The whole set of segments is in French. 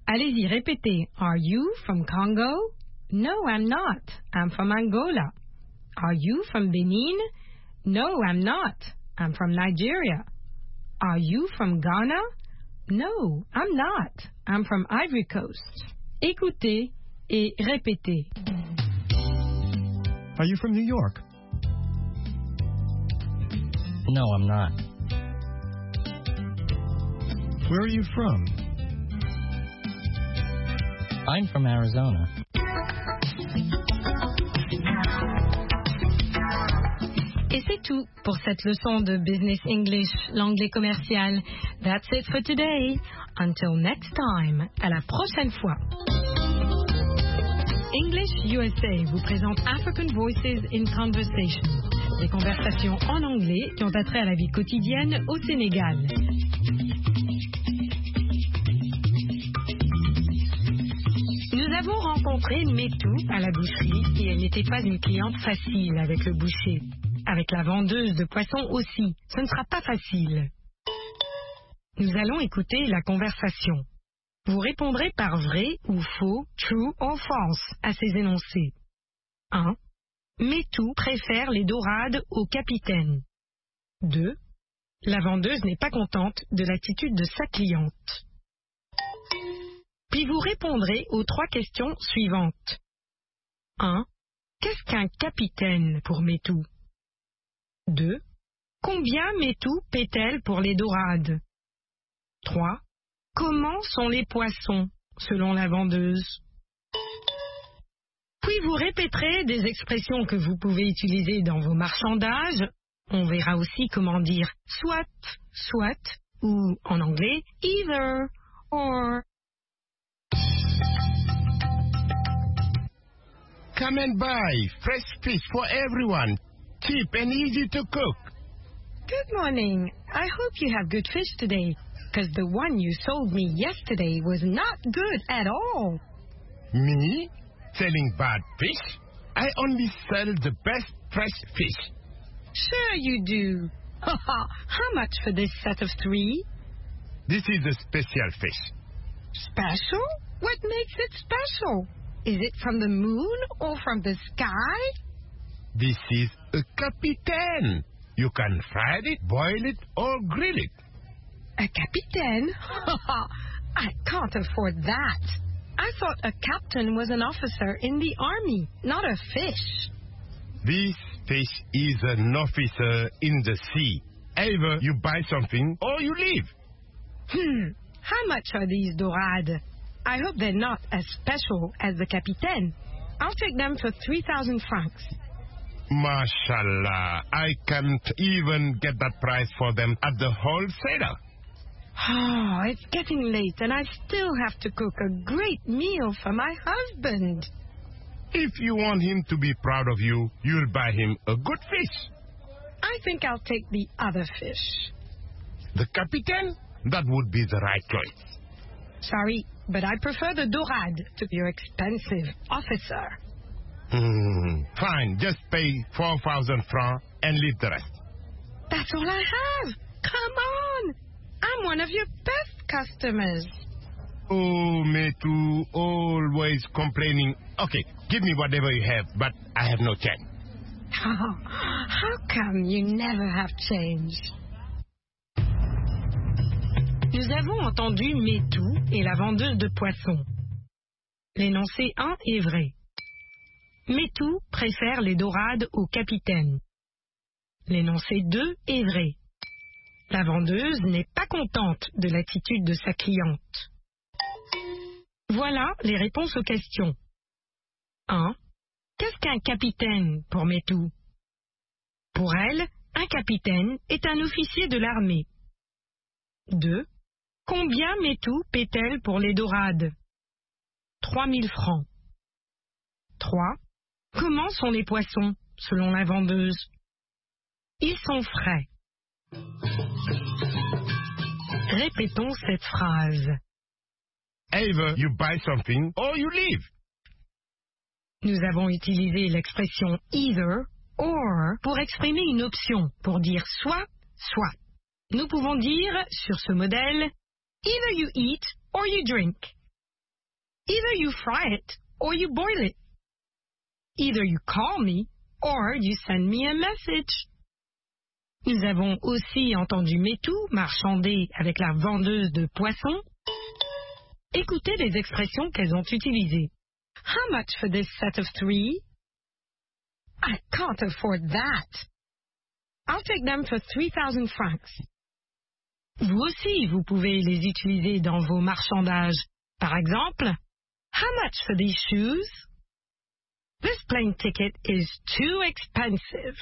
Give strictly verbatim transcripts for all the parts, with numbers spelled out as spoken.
Allez-y, répétez. Are you from Congo? No, I'm not. I'm from Angola. Are you from Benin? No, I'm not. I'm from Nigeria. Are you from Ghana? No, I'm not. I'm from Ivory Coast. Écoutez et répétez. Are you from New York? No, I'm not. Where are you from? I'm from Arizona. Et c'est tout pour cette leçon de Business English, l'anglais commercial. That's it for today. Until next time. À la prochaine fois. English U S A vous présente African Voices in Conversation. Des conversations en anglais qui ont attrait à la vie quotidienne au Sénégal. Nous avons rencontré Métou à la boucherie et elle n'était pas une cliente facile avec le boucher. Avec la vendeuse de poissons aussi, ce ne sera pas facile. Nous allons écouter la conversation. Vous répondrez par vrai ou faux, true or false, à ces énoncés. un. Métou préfère les dorades au capitaine. deux. La vendeuse n'est pas contente de l'attitude de sa cliente. Puis vous répondrez aux trois questions suivantes. un. Qu'est-ce qu'un capitaine pour Métou? deux. Combien Métou paie-t-elle pour les dorades? trois. Comment sont les poissons, selon la vendeuse? Puis vous répéterez des expressions que vous pouvez utiliser dans vos marchandages. On verra aussi comment dire soit, soit, ou en anglais either, or. Come and buy fresh fish for everyone, cheap and easy to cook. Good morning. I hope you have good fish today, because the one you sold me yesterday was not good at all. Me? Selling bad fish? I only sell the best fresh fish. Sure you do. How much for this set of three? This is a special fish. Special? What makes it special? Is it from the moon or from the sky? This is a capitaine. You can fry it, boil it, or grill it. A capitaine? I can't afford that. I thought a captain was an officer in the army, not a fish. This fish is an officer in the sea. Either you buy something or you leave. Hmm. How much are these dorades? I hope they're not as special as the capitaine. I'll take them for three thousand francs. Mashallah, I can't even get that price for them at the wholesaler. Oh, it's getting late and I still have to cook a great meal for my husband. If you want him to be proud of you, you'll buy him a good fish. I think I'll take the other fish. The capitaine? That would be the right choice. Sorry, but I prefer the dorade to your expensive officer. Hmm, fine, just pay four thousand francs and leave the rest. That's all I have. Come on. I'm one of your best customers. Oh, Métou, always complaining. Okay, give me whatever you have, but I have no change. Oh, how come you never have change? Nous avons entendu Métou et la vendeuse de poissons. L'énoncé un est vrai. Métou préfère les dorades au capitaine. L'énoncé deux est vrai. La vendeuse n'est pas contente de l'attitude de sa cliente. Voilà les réponses aux questions. un. Qu'est-ce qu'un capitaine pour Métou? Pour elle, un capitaine est un officier de l'armée. deux. Combien Métou paie-t-elle pour les dorades? trois mille francs. trois. Comment sont les poissons, selon la vendeuse? Ils sont frais. Répétons cette phrase. Either you buy something or you leave. Nous avons utilisé l'expression either, or pour exprimer une option, pour dire soit, soit. Nous pouvons dire, sur ce modèle, either you eat or you drink. Either you fry it or you boil it. Either you call me or you send me a message. Nous avons aussi entendu Métou marchander avec la vendeuse de poissons. Écoutez les expressions qu'elles ont utilisées. How much for this set of three? I can't afford that. I'll take them for three thousand francs. Vous aussi, vous pouvez les utiliser dans vos marchandages. Par exemple, how much for these shoes? This plane ticket is too expensive.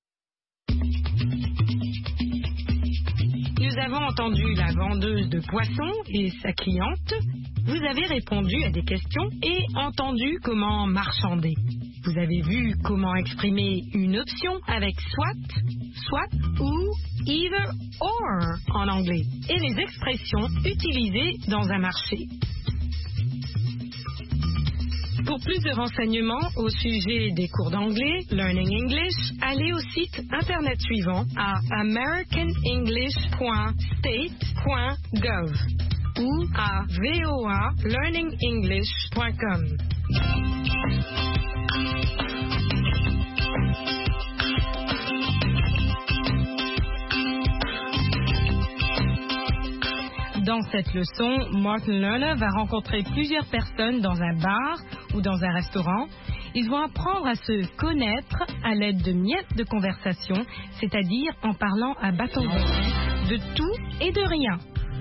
Nous avons entendu la vendeuse de poissons et sa cliente. Vous avez répondu à des questions et entendu comment marchander. Vous avez vu comment exprimer une option avec soit, soit ou either or en anglais et les expressions utilisées dans un marché. Pour plus de renseignements au sujet des cours d'anglais, Learning English, allez au site internet suivant à american english point state point gov ou à v o a learning english point com. Dans cette leçon, Martin Lerner va rencontrer plusieurs personnes dans un bar ou dans un restaurant. Ils vont apprendre à se connaître à l'aide de miettes de conversation, c'est-à-dire en parlant à bâton rompu de tout et de rien.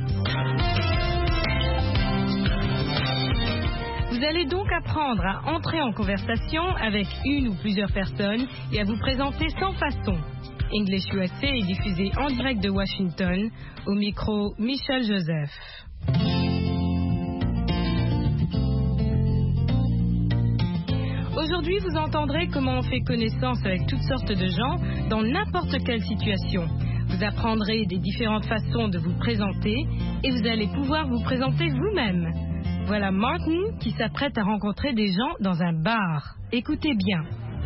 Vous allez donc apprendre à entrer en conversation avec une ou plusieurs personnes et à vous présenter sans façon. English U S A est diffusé en direct de Washington, au micro Michel Joseph. Aujourd'hui, vous entendrez comment on fait connaissance avec toutes sortes de gens dans n'importe quelle situation. Vous apprendrez des différentes façons de vous présenter et vous allez pouvoir vous présenter vous-même. Voilà Martin qui s'apprête à rencontrer des gens dans un bar. Écoutez bien.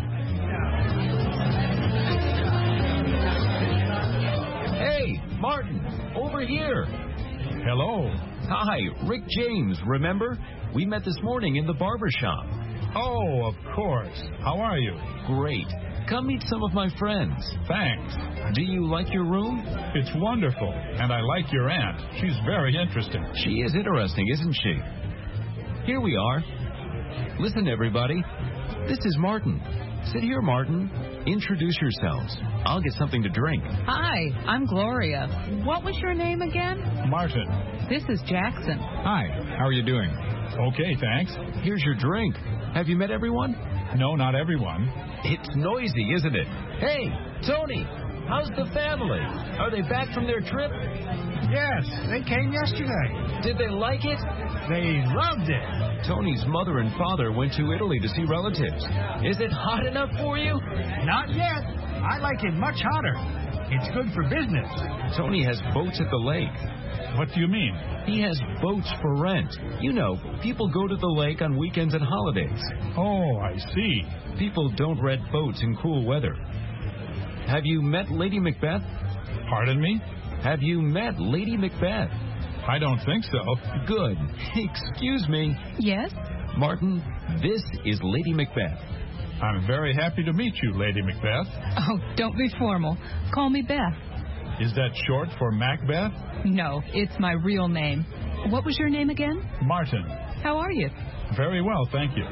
Hey, Martin, over here. Hello. Hi, Rick James, remember? We met this morning in the barber shop. Oh, of course. How are you? Great. Come meet some of my friends. Thanks. Do you like your room? It's wonderful, and I like your aunt. She's very interesting. She is interesting, isn't she? Here we are. Listen, everybody. This is Martin. Sit here, Martin. Introduce yourselves. I'll get something to drink. Hi, I'm Gloria. What was your name again? Martin. This is Jackson. Hi, how are you doing? Okay, thanks. Here's your drink. Have you met everyone? No, not everyone. It's noisy, isn't it? Hey, Tony, how's the family? Are they back from their trip? Yes, they came yesterday. Did they like it? They loved it. Tony's mother and father went to Italy to see relatives. Is it hot enough for you? Not yet. I like it much hotter. It's good for business. Tony has boats at the lake. What do you mean? He has boats for rent. You know, people go to the lake on weekends and holidays. Oh, I see. People don't rent boats in cool weather. Have you met Lady Macbeth? Pardon me? Have you met Lady Macbeth? I don't think so. Good. Excuse me. Yes? Martin, this is Lady Macbeth. I'm very happy to meet you, Lady Macbeth. Oh, don't be formal. Call me Beth. Is that short for Macbeth? No, it's my real name. What was your name again? Martin. How are you? Very well, thank you.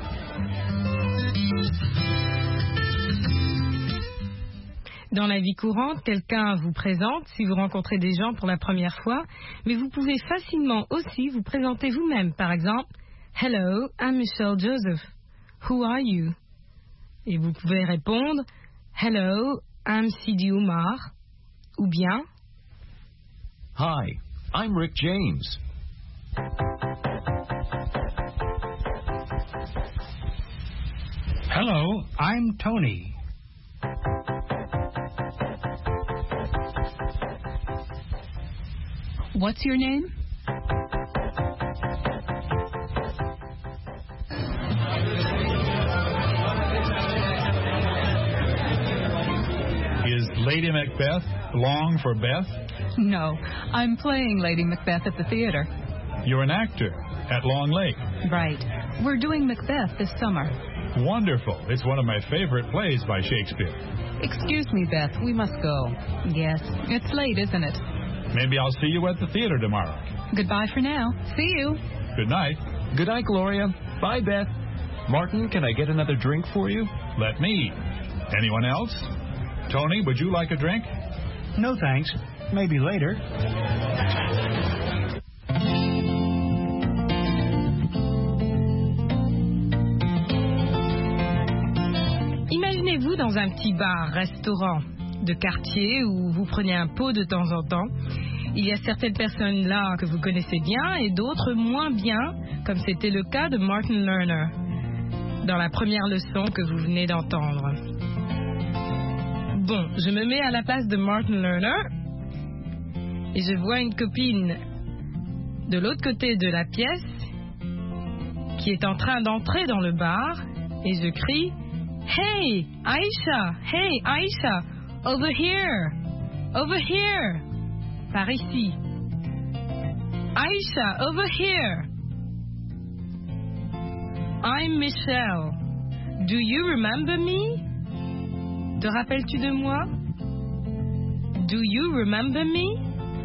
Dans la vie courante, quelqu'un vous présente si vous rencontrez des gens pour la première fois, mais vous pouvez facilement aussi vous présenter vous-même. Par exemple, Hello, I'm Michelle Joseph. Who are you? Et vous pouvez répondre, Hello, I'm Sidi Oumar. Ou bien, Hi, I'm Rick James. Hello, I'm Tony. What's your name? Is Lady Macbeth long for Beth? No, I'm playing Lady Macbeth at the theater. You're an actor. at Long Lake. Right. We're doing Macbeth this summer. Wonderful. It's one of my favorite plays by Shakespeare. Excuse me, Beth. We must go. Yes. It's late, isn't it? Maybe I'll see you at the theater tomorrow. Goodbye for now. See you. Good night. Good night, Gloria. Bye, Beth. Martin, can I get another drink for you? Let me. Anyone else? Tony, would you like a drink? No thanks. Maybe later. Imaginez-vous dans un petit bar, restaurant de quartier où vous prenez un pot de temps en temps. Il y a certaines personnes là que vous connaissez bien et d'autres moins bien, comme c'était le cas de Martin Lerner dans la première leçon que vous venez d'entendre. Bon, je me mets à la place de Martin Lerner et je vois une copine de l'autre côté de la pièce qui est en train d'entrer dans le bar et je crie « Hey, Aïcha! Hey, Aïcha! Over here! Over here! » Par ici. « Aïcha, over here! » I'm Michelle. Do you remember me? Te rappelles-tu de moi? Do you remember me?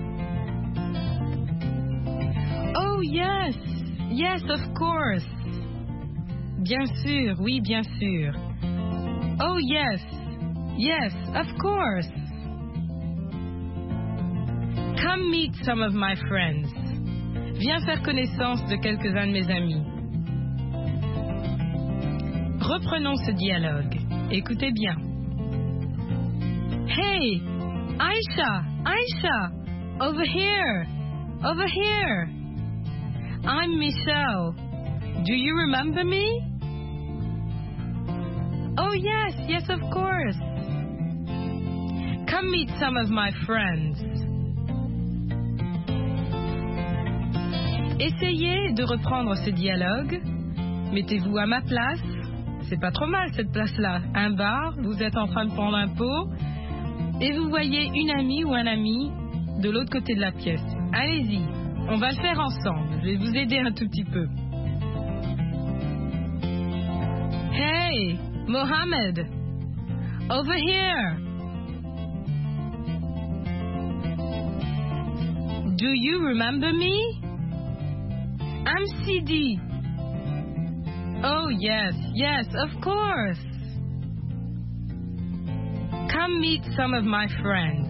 Oh yes, yes of course. Bien sûr, oui bien sûr. Oh yes, yes of course. Come meet some of my friends. Viens faire connaissance de quelques-uns de mes amis. Reprenons ce dialogue. Écoutez bien. Hey, Aïcha, Aïcha, over here, over here. I'm Michelle. Do you remember me? Oh yes, yes of course. Come meet some of my friends. Essayez de reprendre ce dialogue. Mettez-vous à ma place. C'est pas trop mal cette place-là. Un bar, vous êtes en train de prendre un pot et vous voyez une amie ou un ami de l'autre côté de la pièce. Allez-y, on va le faire ensemble. Je vais vous aider un tout petit peu. Hey, Mohammed, over here. Do you remember me? I'm C D. Oh yes, yes, of course. Come meet some of my friends.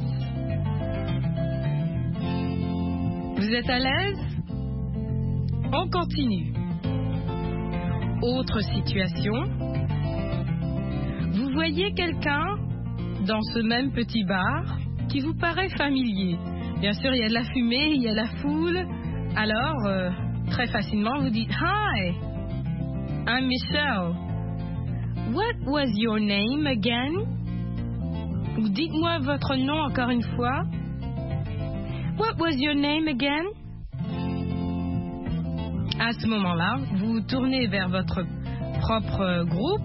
Vous êtes à l'aise? On continue. Autre situation. Vous voyez quelqu'un dans ce même petit bar qui vous paraît familier. Bien sûr, il y a de la fumée, il y a la foule. Alors, euh, très facilement, vous dites « Hi, I'm Michelle. What was your name again? » Ou dites-moi votre nom encore une fois. What was your name again? À ce moment-là, vous vous tournez vers votre propre groupe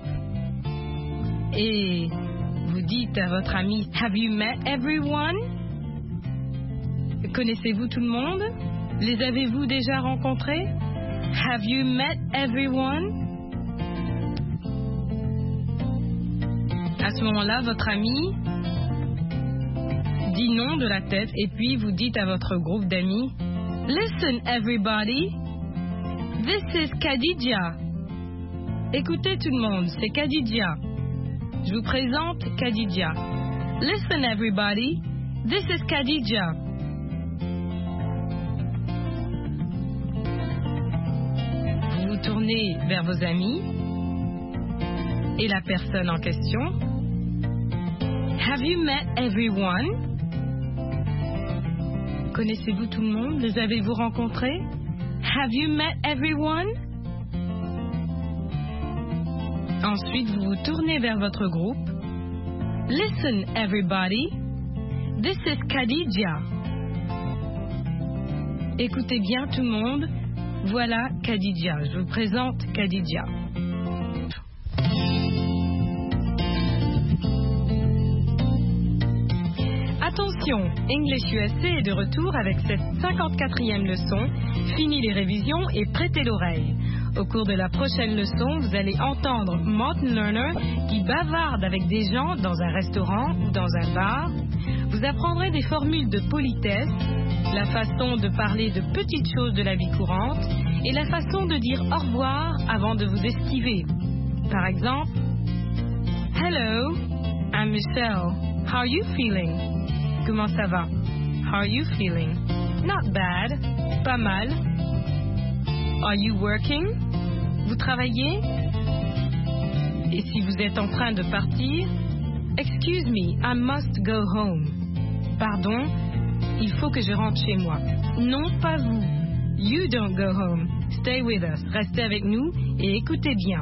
et vous dites à votre ami, Have you met everyone? Connaissez-vous tout le monde? Les avez-vous déjà rencontrés? Have you met everyone? À ce moment-là, votre ami dit non de la tête et puis vous dites à votre groupe d'amis, Listen everybody, this is Khadija. Écoutez tout le monde, c'est Khadija. Je vous présente Khadija. Listen everybody, this is Khadija. Vous vous tournez vers vos amis et la personne en question. Have you met everyone? Connaissez-vous tout le monde? Les avez-vous rencontrés? Have you met everyone? Ensuite, vous vous tournez vers votre groupe. Listen, everybody. This is Khadija. Écoutez bien tout le monde. Voilà Khadija. Je vous présente Khadija. Attention, English U S A est de retour avec cette cinquante-quatrième leçon. Fini les révisions et prêtez l'oreille. Au cours de la prochaine leçon, vous allez entendre Martin Lerner qui bavarde avec des gens dans un restaurant ou dans un bar. Vous apprendrez des formules de politesse, la façon de parler de petites choses de la vie courante et la façon de dire au revoir avant de vous esquiver. Par exemple, Hello, I'm Michelle. How are you feeling? Comment ça va? How are you feeling? Not bad. Pas mal. Are you working? Vous travaillez? Et si vous êtes en train de partir? Excuse me, I must go home. Pardon, il faut que je rentre chez moi. Non, pas vous. You don't go home. Stay with us. Restez avec nous et écoutez bien.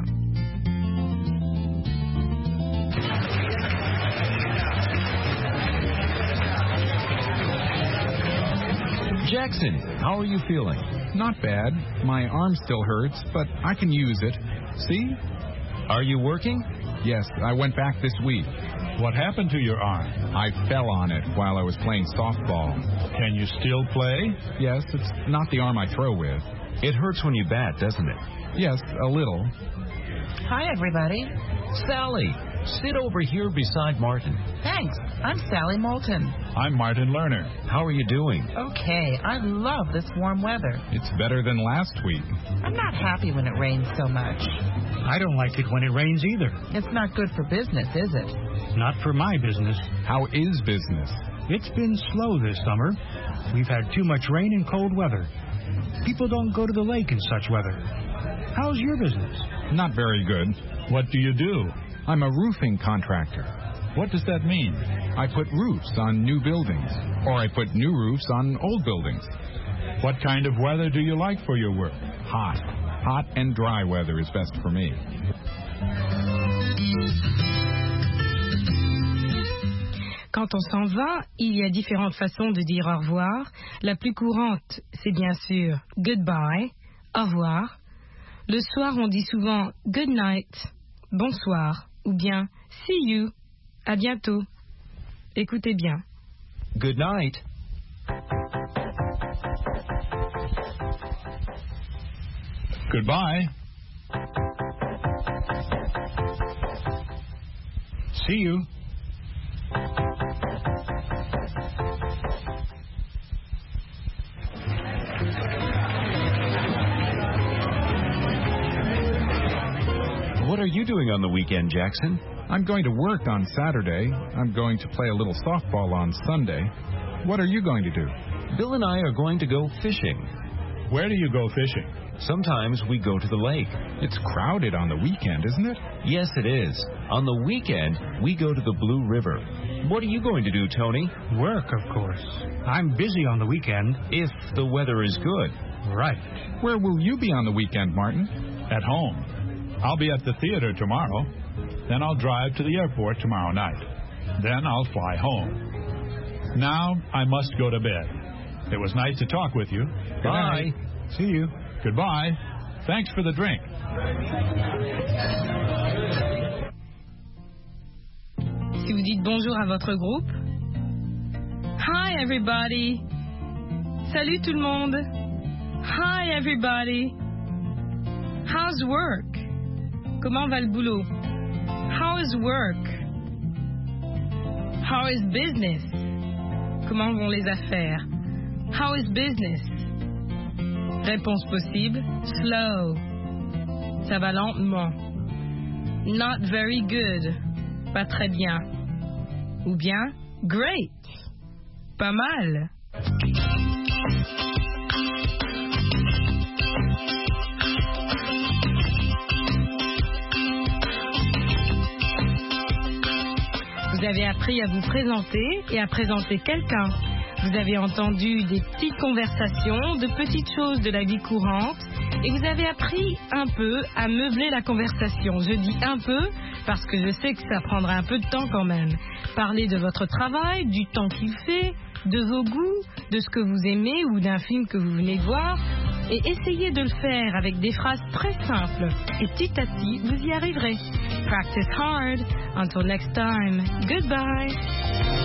Jackson, how are you feeling? Not bad. My arm still hurts, but I can use it. See? Are you working? Yes, I went back this week. What happened to your arm? I fell on it while I was playing softball. Can you still play? Yes, it's not the arm I throw with. It hurts when you bat, doesn't it? Yes, a little. Hi, everybody. Sally, sit over here beside Martin. Thanks. I'm Sally Moulton. I'm Martin Lerner. How are you doing? Okay, I love this warm weather. It's better than last week. I'm not happy when it rains so much. I don't like it when it rains either. It's not good for business, is it? Not for my business. How is business? It's been slow this summer. We've had too much rain and cold weather. People don't go to the lake in such weather. How's your business? Not very good. What do you do? I'm a roofing contractor. What does that mean? I put roofs on new buildings, or I put new roofs on old buildings. What kind of weather do you like for your work? Hot. Hot and dry weather is best for me. Quand on s'en va, il y a différentes façons de dire au revoir. La plus courante, c'est bien sûr goodbye, au revoir. Le soir, on dit souvent good night, bonsoir, ou bien see you, à bientôt. Écoutez bien. Good night. Goodbye. See you. What are you doing on the weekend, Jackson? I'm going to work on Saturday. I'm going to play a little softball on Sunday. What are you going to do? Bill and I are going to go fishing. Where do you go fishing? Sometimes we go to the lake. It's crowded on the weekend, isn't it? Yes, it is. On the weekend, we go to the Blue River. What are you going to do, Tony? Work, of course. I'm busy on the weekend. If the weather is good. Right. Where will you be on the weekend, Martin? At home. I'll be at the theater tomorrow. Then I'll drive to the airport tomorrow night. Then I'll fly home. Now I must go to bed. It was nice to talk with you. Good Bye. night. See you. Goodbye. Thanks for the drink. Si vous dites bonjour à votre groupe. Hi everybody. Salut tout le monde. Hi everybody. How's work? Comment va le boulot? How is work? How is business? Comment vont les affaires? How is business? Réponse possible, slow. Ça va lentement. Not very good. Pas très bien. Ou bien, great. Pas mal. Vous avez appris à vous présenter et à présenter quelqu'un. Vous avez entendu des petites conversations, de petites choses de la vie courante et vous avez appris un peu à meubler la conversation. Je dis un peu parce que je sais que ça prendra un peu de temps quand même. Parler de votre travail, du temps qu'il fait, de vos goûts, de ce que vous aimez ou d'un film que vous venez de voir et essayez de le faire avec des phrases très simples et petit à petit vous y arriverez. Practice hard. Until next time. Goodbye.